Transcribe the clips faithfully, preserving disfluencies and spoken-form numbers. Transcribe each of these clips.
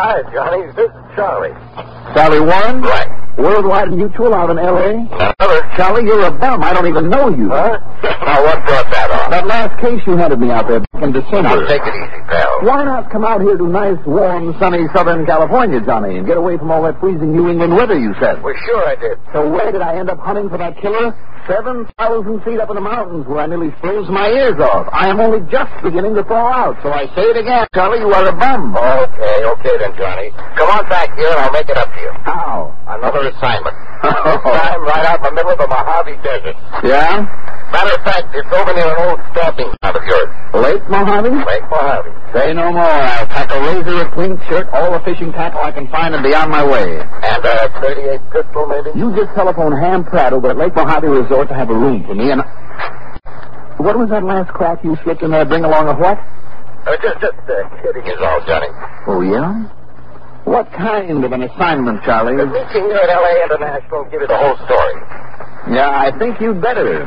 Hi, Johnny. This is Charlie. Charlie Warren? Right. Worldwide Mutual out in L A? Another. Charlie, you're a bum. I don't even know you. Huh? Now, what brought that on? That last case you handed me out there back in December. Now, take it easy, pal. Why not come out here to nice, warm, sunny Southern California, Johnny, and get away from all that freezing New England weather you said? Well, sure I did. So where did I end up hunting for that killer? Seven thousand feet up in the mountains where I nearly froze my ears off. I am only just beginning to thaw out, so I say it again. Charlie, you are a bum. Okay, okay then, Johnny. Come on back here and I'll make it up to you. How? Another assignment. This time right out in the middle of the Mojave Desert. Yeah? Matter of fact, it's over near an old stamping ground of yours. Lake Mojave? Lake Mojave. Say no more. I'll pack a razor, a twink shirt, all the fishing tackle I can find, and be on my way. And a thirty-eight pistol, maybe? You just telephone Ham Pratt over at Lake Mojave Resort to have a room for me, and... What was that last crack you slipped in there? Bring along a what? Uh, just, just uh, kidding is all, Johnny. Oh, yeah? What kind of an assignment, Charlie? The meeting here at L A International will give you the whole story. Yeah, I think you'd better.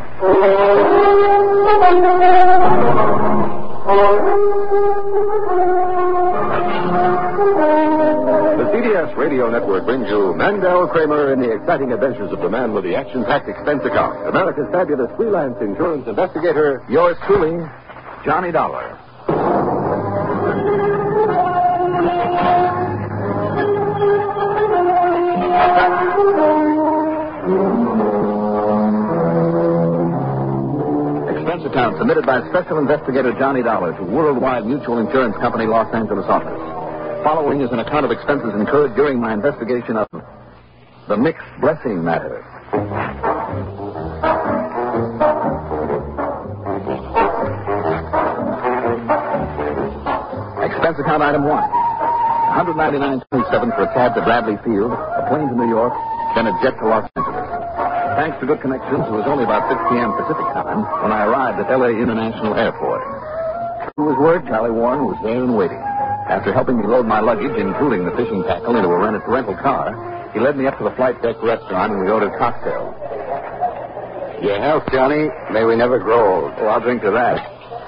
The C B S Radio Network brings you Mandel Kramer in the exciting adventures of the man with the action-packed expense account. America's fabulous freelance insurance investigator, yours truly, Johnny Dollar. Expense account submitted by Special Investigator Johnny Dollar to Worldwide Mutual Insurance Company, Los Angeles office. Following is an account of expenses incurred during my investigation of the mixed blessing matter. Expense account item one. one ninety-nine twenty-seven for a cab to Bradley Field, a plane to New York, then a jet to Los Angeles. Thanks to good connections, it was only about six p.m. Pacific time when I arrived at L A International Airport. To his word, Charlie Warren was there and waiting. After helping me load my luggage, including the fishing tackle, into a rented rental car, he led me up to the flight deck restaurant and we ordered cocktails. Your health, Johnny. May we never grow old. Oh, I'll drink to that.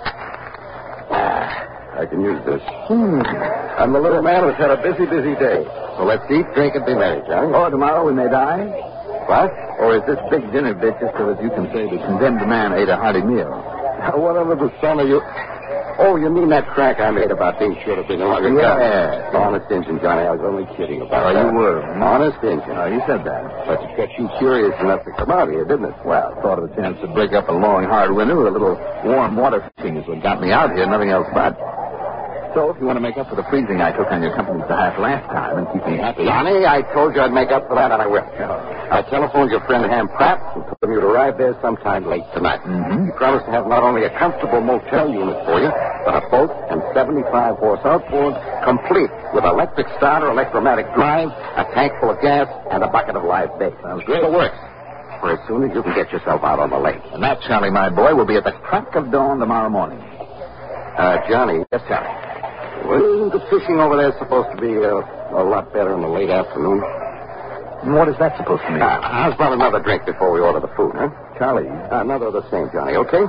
I can use this. Hmm. I'm the little man who's had a busy, busy day. So let's eat, drink, and be merry, Johnny. Oh, tomorrow we may die? What? Or is this big dinner bit just so that you can say the condemned man ate a hearty meal? What under the sun are you... Oh, you mean that crack I made about being sure to be no longer Yeah. Honest Injun, Johnny. I was only kidding about Oh, that. you were. Honest Injun. Oh, you said that. But it got you curious enough to come out here, didn't it? Well, thought of a chance to break up a long, hard winter with a little warm water fishing is what got me out here, nothing else but. So, if you want to make up for the freezing I took on your company's behalf last time and keep me happy... Johnny, I told you I'd make up for that, and I will. I telephoned your friend Ham Pratt and told him you'd arrive there sometime late tonight. Mm-hmm. He promised to have not only a comfortable motel unit for you, but a boat and seventy-five horse outboard, complete with electric starter, electromatic drive, a tank full of gas, and a bucket of live bait. Sounds great. So works. For as soon as you can get yourself out on the lake. And that, Charlie, my boy, will be at the crack of dawn tomorrow morning. Uh, Johnny. Yes, Charlie. Well, the fishing over there is supposed to be uh, a lot better in the late afternoon. And what is that supposed to mean? Uh, how's about another drink before we order the food, huh? Charlie. Uh, another of the same, Johnny, okay?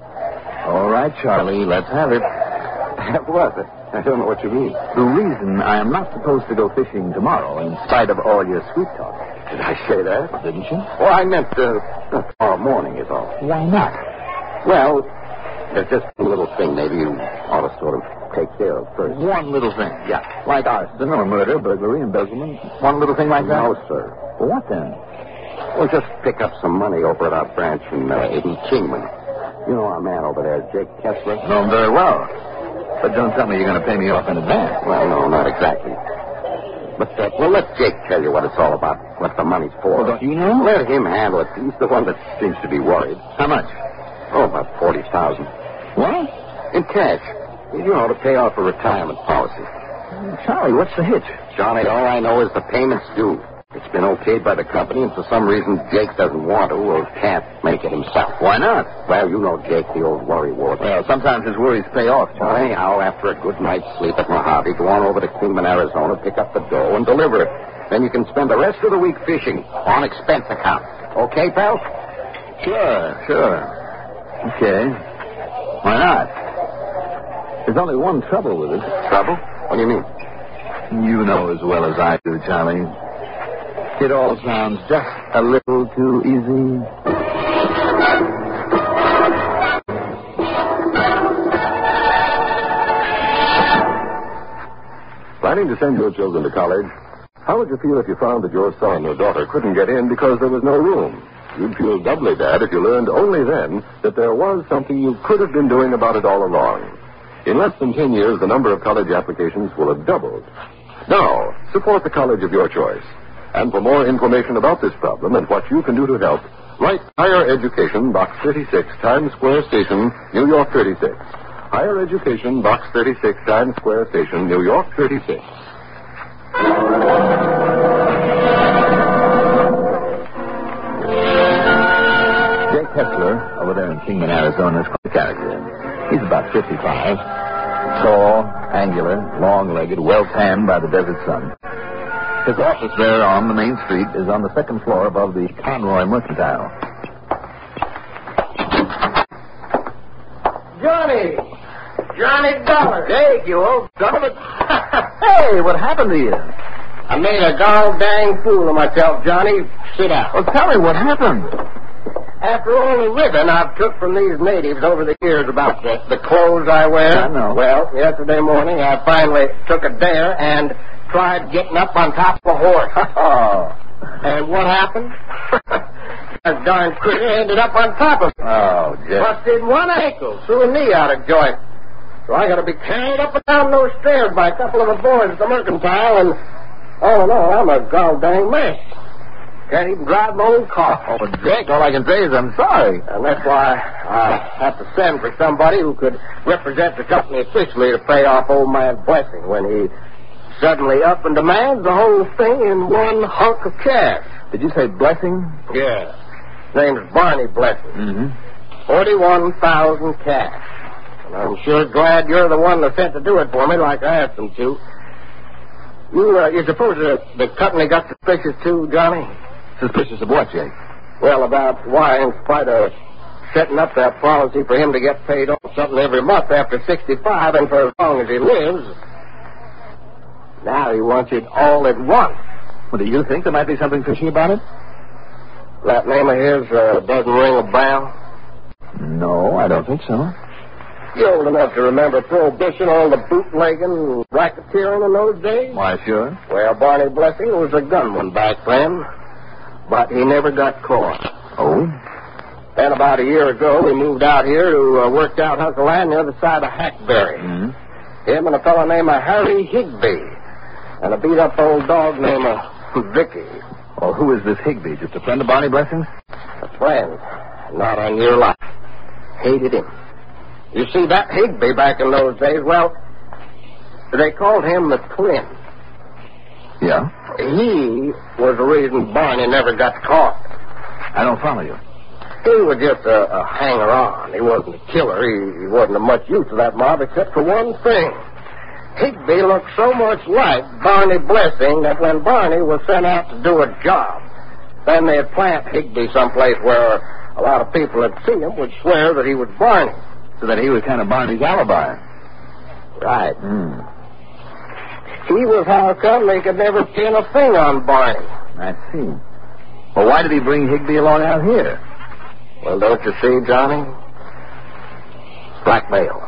All right, Charlie, let's have it. What? I don't know what you mean. The reason I am not supposed to go fishing tomorrow, in spite of all your sweet talk. Did I say that? Didn't you? Well, I meant uh, tomorrow morning is all. Why not? Well, there's just a little thing maybe you ought to sort of take care of first. One little thing. Yeah. Like arson or murder, burglary, embezzlement. One little thing like that? No, sir. Well, what then? Well, just pick up some money over at our branch in uh, in Kingman. You know our man over there, Jake Kessler? Know him very well. But don't tell me you're going to pay me off in advance. Well, no, not exactly. But, uh, well, let Jake tell you what it's all about, what the money's for. Well, don't you know? Let him handle it. He's the one that seems to be worried. How much? Oh, about forty thousand What? in cash. You know, to pay off a retirement policy. Charlie, what's the hitch? Johnny, all I know is the payment's due. It's been okayed by the company, and for some reason Jake doesn't want to or can't make it himself. Why not? Well, you know Jake, the old worry wart. Well, sometimes his worries pay off, Well, Charlie. anyhow, after a good night's sleep at Mojave, go on over to Kingman, Arizona, pick up the dough, and deliver it. Then you can spend the rest of the week fishing on expense account. Okay, pal? Sure, sure. Okay. Why not? There's only one trouble with it. Trouble? What do you mean? You know as well as I do, Charlie. It all sounds just a little too easy. Planning to send your children to college? How would you feel if you found that your son or daughter couldn't get in because there was no room? You'd feel doubly bad if you learned only then that there was something you could have been doing about it all along. In less than ten years, the number of college applications will have doubled. Now, support the college of your choice. And for more information about this problem and what you can do to help, write Higher Education, Box thirty-six, Times Square Station, New York thirty-six. Higher Education, Box thirty-six, Times Square Station, New York thirty-six. Jake Hessler, over there in Kingman, Arizona, is quite a character. He's about fifty-five. Tall, angular, long-legged, well-tanned by the desert sun. His office there on the main street is on the second floor above the Conroy Mercantile. Johnny! Johnny Dollar! Hey, you old son of a... Hey, what happened to you? I made a gall dang fool of myself, Johnny. Sit down. Well, tell me what happened. After all the ribbon I've took from these natives over the years about the, the clothes I wear. I know. Well, yesterday morning I finally took a dare and tried getting up on top of a horse. Oh. And what happened? That darn critter ended up on top of me. Oh, Jeff. Busted one ankle, threw a knee out of joint. So I got to be carried up and down those stairs by a couple of the boys at the Mercantile, and all in all, I'm a gall dang mess. Can't even drive my own car. Oh, Jake, all I can say is I'm sorry. And that's why I have to send for somebody who could represent the company officially to pay off old man Blessing when he suddenly up and demands the whole thing in one hunk of cash. Did you say Blessing? Yeah. His name is Barney Blessing. Mm-hmm. Forty-one thousand cash. And I'm sure glad you're the one that sent to do it for me like I asked them to. You, uh, you suppose the, the company got suspicious too, Johnny? Suspicious of what, Jake? Well, about why, in spite of setting up that policy for him to get paid off something every month after sixty-five and for as long as he lives, now he wants it all at once. Well, do you think there might be something fishy about it? That name of his uh, doesn't ring a bell? No, I don't think so. You're old enough to remember Prohibition, all the bootlegging and racketeering in those days? Why, sure. Well, Barney Blessing was a gunman back then, but he never got caught. Oh? Then about a year ago, we moved out here to uh, work out hunk of land near the side of Hackberry. Mm-hmm. Him and a fellow named uh, Harry Higby, and a beat-up old dog named uh, Vicky. Oh, who is this Higby? Just a friend of Barney Blessing's? A friend, not on your life. Hated him. You see, that Higby back in those days, well, they called him the Twin. Yeah? He was the reason Barney never got caught. I don't follow you. He was just a, a hanger-on. He wasn't a killer. He, he wasn't of much use to that mob except for one thing. Higby looked so much like Barney Blessing that when Barney was sent out to do a job, then they'd plant Higby someplace where a lot of people that see him would swear that he was Barney. So that he was kind of Barney's alibi. Right. Hmm. He was how come they could never pin a thing on Barney. I see. Well, why did he bring Higby along out here? Well, don't you see, Johnny? Blackmail.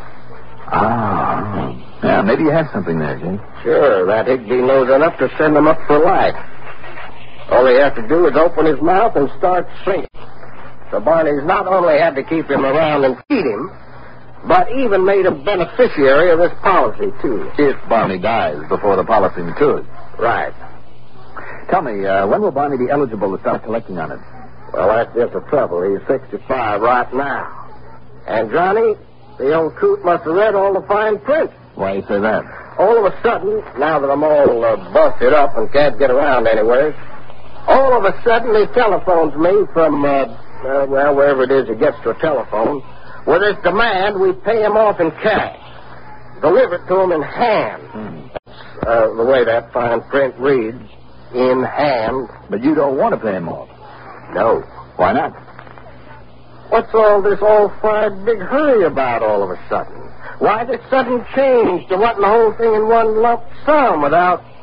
Ah. Yeah, maybe you have something there, Jake. Sure, that Higby knows enough to send him up for life. All he has to do is open his mouth and start singing. So Barney's not only had to keep him around and feed him, but even made a beneficiary of this policy, too. If Barney dies before the policy matures. Right. Tell me, uh, when will Barney be eligible to start collecting on it? Well, that's just the trouble. He's sixty-five right now. And, Johnny, the old coot must have read all the fine print. Why you say that? All of a sudden, now that I'm all uh, busted up and can't get around anywhere, all of a sudden he telephones me from, uh, uh, well, wherever it is he gets to a telephone, with his demand we pay him off in cash. Deliver it to him in hand. Hmm. That's uh, the way that fine print reads, in hand. But you don't want to pay him off. No. Why not? What's all this all-fired big hurry about all of a sudden? Why this sudden change to wanting the whole thing in one lump sum without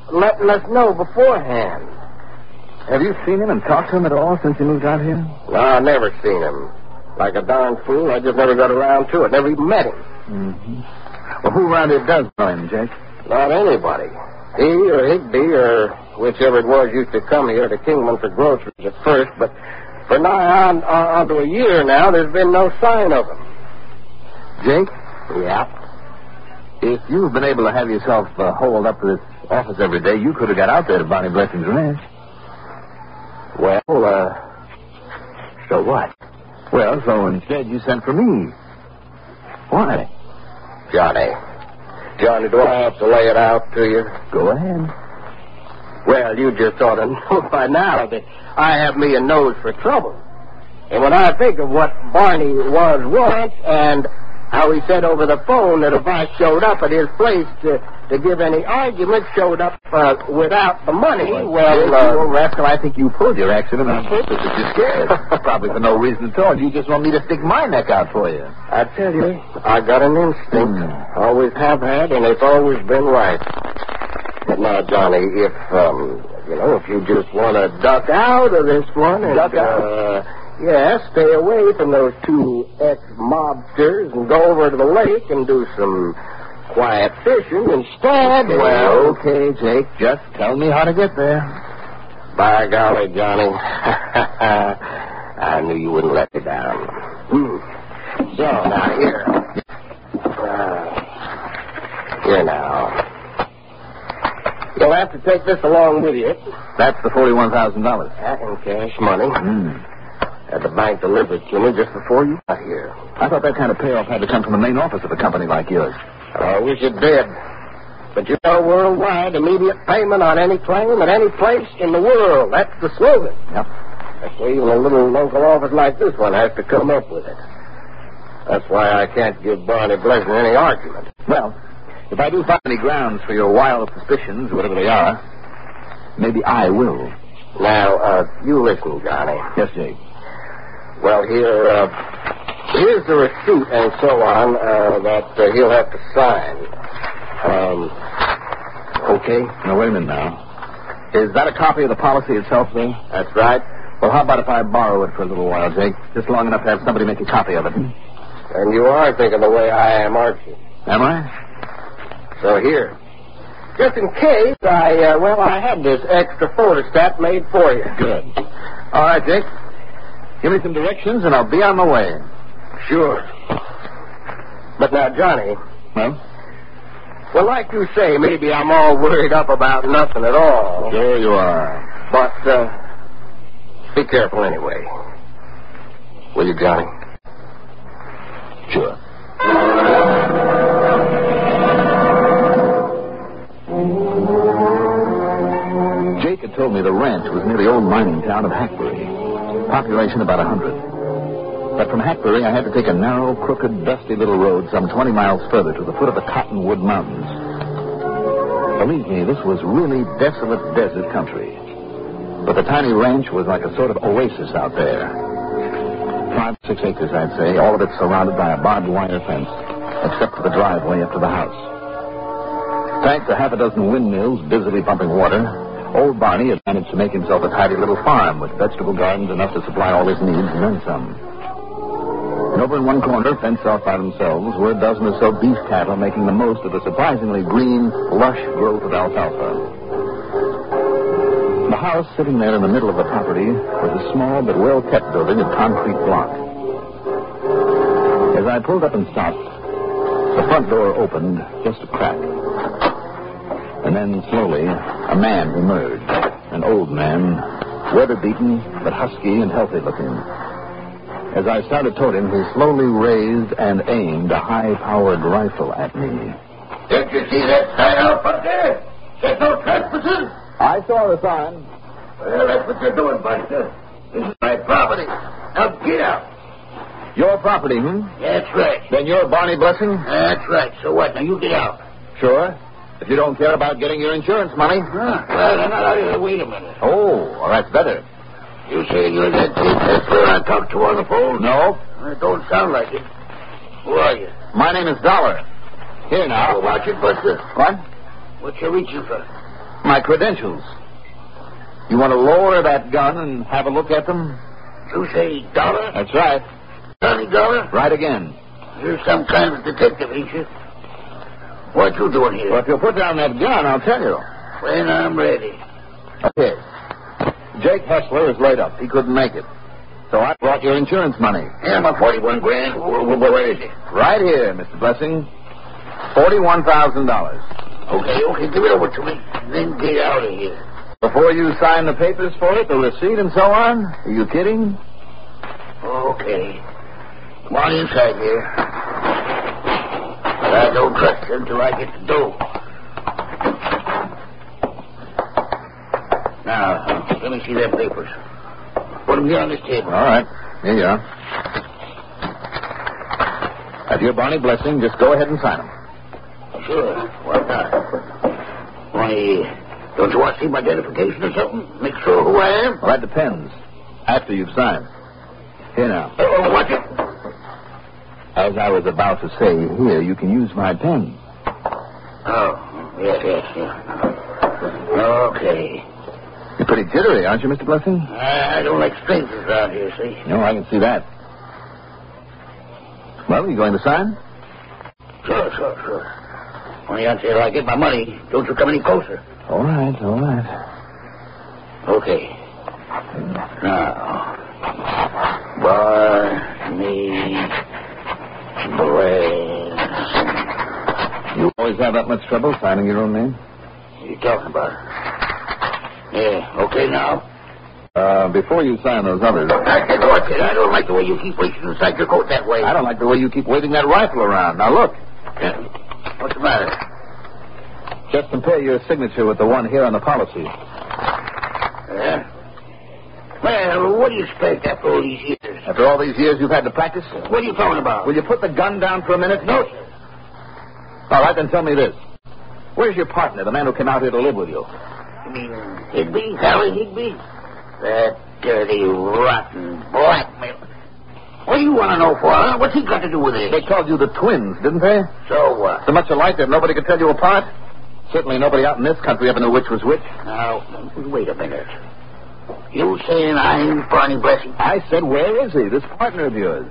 letting us know beforehand. Have you seen him and talked to him at all since you moved out here? No, I never seen him. Like a darn fool, I just never got around to it. Never even met him. Mm-hmm. Well, who around here does know him, Jake? Not anybody. He or Higby or whichever it was used to come here to Kingman for groceries at first, but for nigh on, on, on to a year now, there's been no sign of him. Jake? Yeah? If you've been able to have yourself uh, holed up to this office every day, you could have got out there to Bonnie Blessing's ranch. Well, uh, so what? Well, so instead you sent for me. Why? Johnny. Johnny, do I have to lay it out to you? Go ahead. Well, you just ought to know by now that I have me a nose for trouble. And when I think of what Barney was once and how he said over the phone that if I showed up at his place to, to give any argument, showed up uh, without the money, well, well uh, you rascal, I think you pulled your accident on purpose if you're scared. Probably for no reason at all. You just want me to stick my neck out for you. I tell you, I got an instinct. Mm. Always have had, and it's always been right. But now, Johnny, if, um, you know, if you just want to duck out of this one and, duck out? Uh, yeah, stay away from those two ex-mobsters and go over to the lake and do some quiet fishing instead. Well, okay, Jake, just tell me how to get there. By golly, Johnny. I knew you wouldn't let me down. Hmm. So, now, here. Uh, here now. You'll have to take this along with you. That's the forty-one thousand dollars. That in cash money. Mm. Had the bank delivered to me just before you got here. I thought that kind of payoff had to come from the main office of a company like yours. I wish it did. But you know, worldwide, immediate payment on any claim at any place in the world. That's the slogan. Yep. That's why even a little local office like this one has to come up with it. That's why I can't give Barney Blessing any argument. Well, if I do find any grounds for your wild suspicions, whatever they are, maybe I will. Now, uh, you listen, Johnny. Yes, Jake. Well, here, uh, here's the receipt and so on uh, that uh, he'll have to sign. Um, okay? Now, wait a minute now. Is that a copy of the policy itself, then? That's right. Well, how about if I borrow it for a little while, Jake? Just long enough to have somebody make a copy of it. Hmm? And you are thinking the way I am, aren't you? Am I? So here. Just in case, I, uh, well, I had this extra photostat made for you. Good. All right, Jake. Give me some directions, and I'll be on my way. Sure. But now, Johnny. Well? Well, like you say, maybe I'm all worried up about nothing at all. Sure you are. But, uh, be careful anyway. Will you, Johnny? Sure. Jake had told me the ranch was near the old mining town of Hackberry. Population about a hundred. But from Hackberry, I had to take a narrow, crooked, dusty little road some twenty miles further to the foot of the Cottonwood Mountains. Believe me, this was really desolate desert country. But the tiny ranch was like a sort of oasis out there. Five, six acres, I'd say, all of it surrounded by a barbed wire fence, except for the driveway up to the house. Thanks to half a dozen windmills busily pumping water, old Barney had managed to make himself a tidy little farm with vegetable gardens enough to supply all his needs and then some. And over in one corner, fenced off by themselves, were a dozen or so beef cattle making the most of the surprisingly green, lush growth of alfalfa. The house sitting there in the middle of the property was a small but well-kept building of concrete block. As I pulled up and stopped, the front door opened just a crack. And then, slowly, a man emerged. An old man, weather-beaten, but husky and healthy-looking. As I started toward him, he slowly raised and aimed a high-powered rifle at me. Did you see that sign out up there? There's no trespassing. I saw the sign. Well, that's what you're doing, Buster. This is my property. Now get out. Your property, hmm? That's right. Then you're Barney Blessing? That's right. So what? Now you get out. Sure. If you don't care about getting your insurance money. Huh. Well, then out of here. Wait a minute. Oh, well, that's better. You saying you're that chief Hessler I talked to on the phone? No. It don't sound like it. Who are you? My name is Dollar. Here now. Oh, watch it, Buster. What? What you reaching for? My credentials. You want to lower that gun and have a look at them? You say Dollar? That's right. Johnny Dollar? Right again. You're some kind of detective, ain't you? What you doing here? Well, if you'll put down that gun, I'll tell you. When I'm ready. Okay. Jake Hessler is laid up. He couldn't make it. So I brought your insurance money. Yeah, my forty-one grand. Where, where is it? Right here, Mister Blessing. Forty-one thousand dollars. Okay, okay, give it over to me. Then get out of here. Before you sign the papers for it, the receipt and so on? Are you kidding? Okay. Come on inside here. But I don't trust you until I get the dough. Now, let me see them papers. Put them here on this table. All right. Here you are. Have your Barney Blessing. Just go ahead and sign them. Sure. Why not? Why, don't you want to see my identification or something? Make sure who I am? Well, that depends. After you've signed. Here now. Oh, watch it. As I was about to say, here, you can use my pen. Oh, yes, yes, yes. Okay. You're pretty jittery, aren't you, Mister Blessing? I, I don't like strangers around here, see? No, I can see that. Well, you going to sign? Sure, sure, sure. Only until I get my money, don't you come any closer. All right, all right. Okay. Now, Barney Blessing. You always have that much trouble signing your own name? What are you talking about? Yeah, okay now? Uh, before you sign those others... I said, watch it. I don't like the way you keep reaching inside your coat that way. I don't like the way you keep waving that rifle around. Now, look. Yeah. What's the matter? Just compare your signature with the one here on the policy. Yeah? Well, what do you expect after all these years? After all these years you've had to practice? What are you talking about? Will you put the gun down for a minute? No, sir. All right, then tell me this. Where's your partner, the man who came out here to live with you? You mean Higby? Harry Higby? That dirty, rotten blackmail. What do you want to know for, huh? What's he got to do with it? They called you the twins, didn't they? So what? So much alike that nobody could tell you apart? Certainly nobody out in this country ever knew which was which. Now, wait a minute. You saying I'm Barney Blessing? I said, where is he, this partner of yours?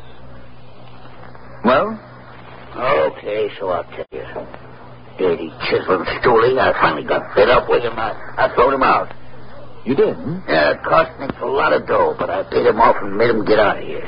Well? Okay, so I'll tell you. Dirty chiseled stoolie. I finally got fed up with him. I, I throwed him out. You did, hmm? Yeah, it cost me a lot of dough, but I paid him off and made him get out of here.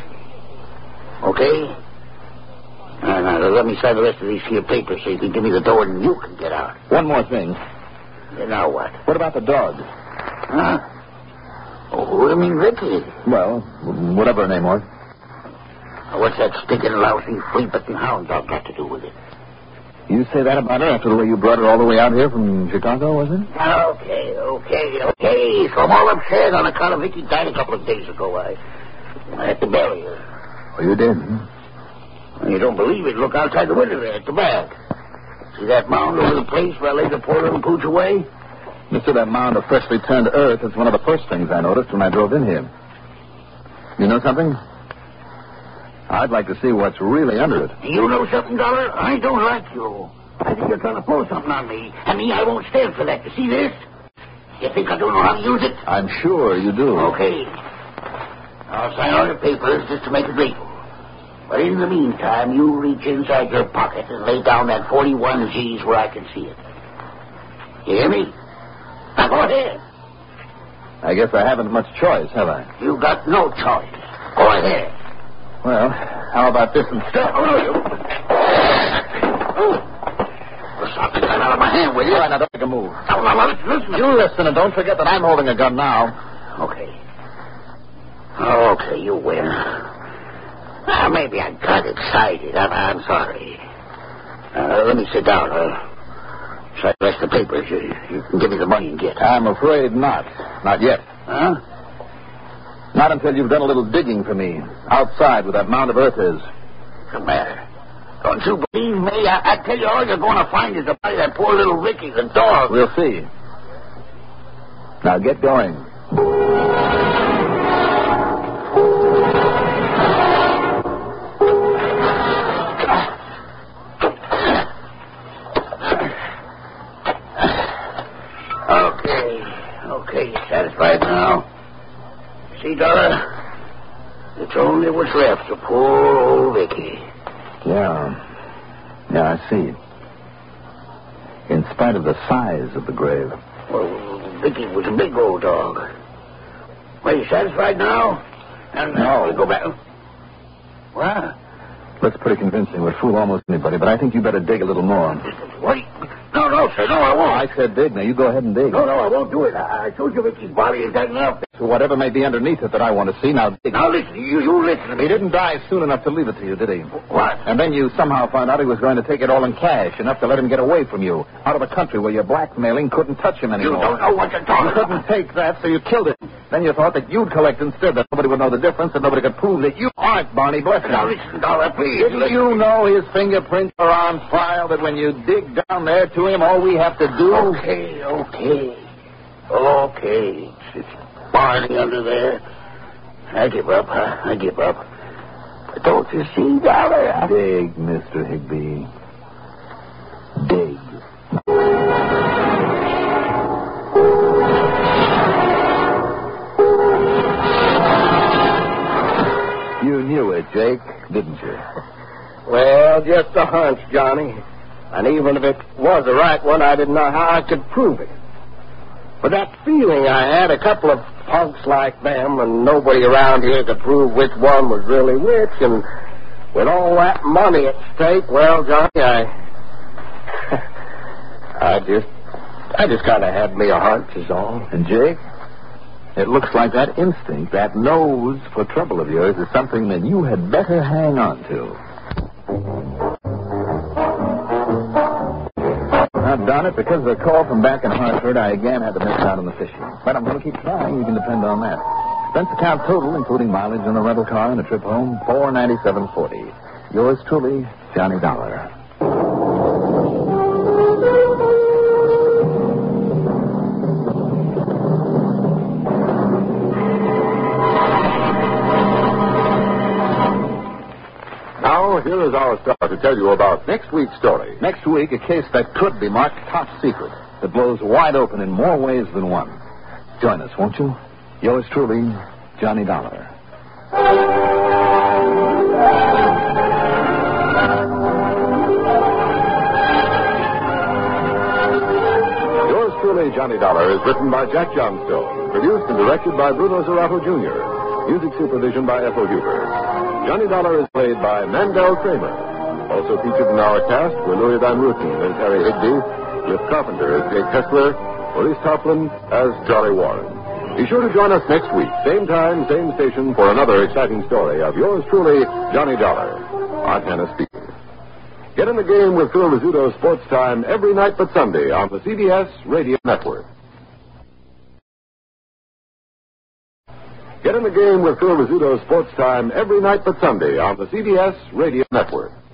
Okay? Now, now, let me sign the rest of these here papers so you can give me the dough and you can get out. One more thing. Yeah, now what? What about the dog? Huh? Oh, what do you mean, Ricky? Well, whatever her name was. What's that stinking, lousy, flea-bitten hound dog got to do with it? You say that about her after the way you brought her all the way out here from Chicago, was it? Okay, okay, okay. So I'm all upset on account of Vicky died a couple of days ago. I, I had to bury her. Oh, you did, hmm? When you don't believe it, look outside the window there at the back. See that mound over the place where I laid the poor little pooch away? Mister, that mound of freshly turned earth is one of the first things I noticed when I drove in here. You know something? I'd like to see what's really under it. You know something, Dollar? I don't like you. I think you're trying to pull something on me. And me, I won't stand for that. You see this? You think I don't know how to use it? I'm sure you do. Okay. I'll sign all the papers just to make it legal. But in the meantime, you reach inside your pocket and lay down that forty-one G's where I can see it. You hear me? Now go ahead. I guess I haven't much choice, have I? You got no choice. Go ahead. Well, how about this instead? Oh, no, you. Oh. Well, stop the gun out of my hand, will you? All right, now don't make a move. Now, now, listen, listen. You listen, and don't forget that I'm holding a gun now. Okay. Okay, you win. Well, maybe I got excited. I'm, I'm sorry. Uh, let me sit down. Uh, so I rest the papers. You, you can give me the money and get. I'm afraid not. Not yet. Huh? Not until you've done a little digging for me. Outside where that mound of earth is. What's the matter? Don't you believe me? I, I tell you, all you're going to find is the body of that poor little Ricky, the dog. We'll see. Now get going. Okay. Okay, you satisfied now? See, Dollar? It's only what's left of poor old Vicky. Yeah. Yeah, I see. In spite of the size of the grave. Well, Vicky was a big old dog. Well, you satisfied now? And uh, No. we'll go back. What? That's pretty convincing. Would fool almost anybody, but I think you better dig a little more. What? No, no, sir. No, I won't. I said dig. Now, you go ahead and dig. No, no, I won't do it. I, I told you Vicky's body is that enough. So whatever may be underneath it that I want to see, now dig. Now, listen. You, you listen to me. He didn't die soon enough to leave it to you, did he? What? And then you somehow found out he was going to take it all in cash, enough to let him get away from you, out of a country where your blackmailing couldn't touch him You anymore. don't know what you're talking You couldn't about. take that, so you killed him. Then you thought that you'd collect instead, that nobody would know the difference, that nobody could prove that you aren't Barney Blessing. Now, listen, Dollar, please. Didn't listen. you know his fingerprints are on file, that when you dig down there to him, all we have to do... Okay, okay. Okay. It's, it's Barney under there. I give up. I, I give up. But don't you see, Dollar? I... Dig, Mister Higby. Dig. You knew it, Jake, didn't you? Well, just a hunch, Johnny. And even if it was the right one, I didn't know how I could prove it. But that feeling I had, a couple of punks like them, and nobody around here could prove which one was really which, and with all that money at stake, well, Johnny, I... I just... I just kind of had me a hunch, is all. And Jake, it looks like that instinct, that nose for trouble of yours, is something that you had better hang on to. Now, darn it, because of a call from back in Hartford, I again had to miss out on the fishing. But I'm going to keep trying. You can depend on that. Expense account total, including mileage on the rental car and a trip home, four ninety-seven forty. Yours truly, Johnny Dollar. Now, here is our star to tell you about next week's story. Next week, a case that could be marked top secret, that blows wide open in more ways than one. Join us, won't you? Yours truly, Johnny Dollar. Yours truly, Johnny Dollar, is written by Jack Johnstone, produced and directed by Bruno Zerato, Junior Music supervision by Ethel Huber. Johnny Dollar is played by Mandel Kramer. Also featured in our cast were Louis Van Ruten as Harry Higby, Cliff Carpenter as Jake Kessler, Maurice Toplin as Jolly Warren. Be sure to join us next week, same time, same station, for another exciting story of yours truly, Johnny Dollar. Art Hannah speaking. Get in the game with Phil Rizzuto Sports Time every night but Sunday on the C B S Radio Network. Get in the game with Phil Rizzuto Sports Time every night but Sunday on the C B S Radio Network.